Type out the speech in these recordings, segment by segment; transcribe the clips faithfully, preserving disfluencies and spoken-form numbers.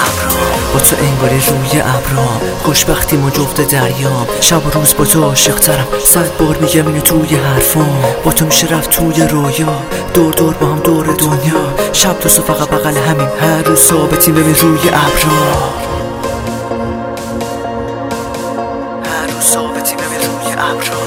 ابرا، با تو انگاری روی ابرا، خوشبختیم و جفت دریام، شب و روز با تو عاشق‌ترم، صد بار میگم اینو توی حرفام، با تو میشه رفت توی رویا، دور دور با هم دور دنیا، شب تو فقط بغل همین، هر روز ثابتیم ببین روی ابرا، هر روز ثابتیم ببین روی ابرا،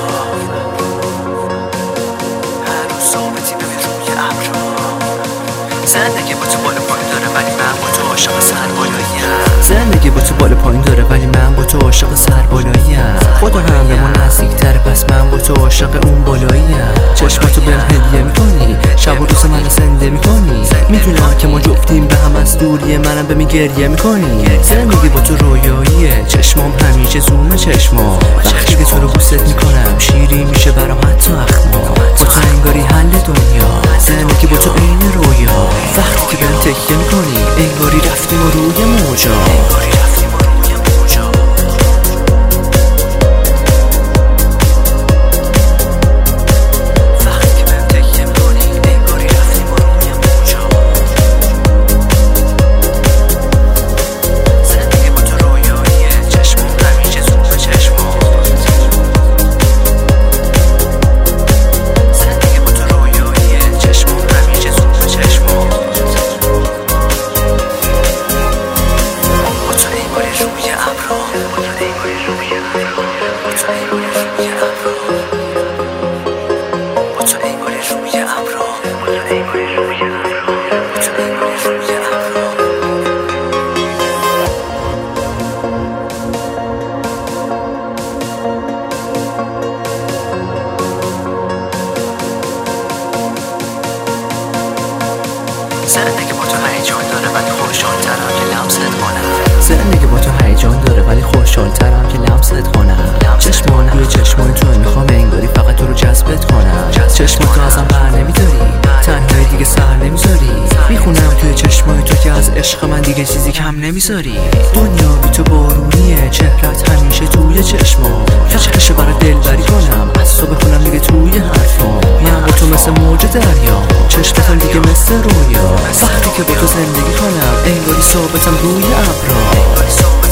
هر روز ثابتیم ببین روی ابرا. زندگی با تو بالا پایین داره ولی من با تو عاشق سربالاییم، زندگی با تو بالا پایین داره ولی من با تو عاشق سربالاییم، خدا هم به ما نزدیک‌تره پس من با تو عاشق اون بالاییم، چشماتو بهم هدیه میکنی، شب و روز منو زنده میکنی، میدونم که ما جفتیم به هم از دوری، منم به می گریه میکنی، زندگی با تو رویاییه، چشمام همیشه زوم چشمام، وقتی که تو رو بوست میکنم شیری میشه برام حتی اخما، با تو انگاری حل دنیا، زندگی با تو عین رویا، وقتی که بهم تکیه میکنی انگاری رفتیم و روی موجا، زندگی با تو هیجان داره ولی خوشحال‌ترم که لمست کنم، زندگی با تو هیجان داره ولی خوشحال‌ترم که لمست کنم، چشمان روی چشمان تو میخوام انگاری فقط تو رو جذبت کنم، چشماتو ازم بر نمیداری، تنهایی دیگه سر نمیذاری، میخونم توی چشمای تو که از عشق من دیگه چیزی کم نمیذاری، دنیا بی تو بارونیه، چهرت همیشه توی چشمام، عشقشو برای دلبری کنم، از تو بخونم دیگه توی حرفام، من با تو مثل موج دریا، چشمتم دیگه مثل رویا، وقتی که با تو زندگی کنم انگاری ثابتم روی ابرا.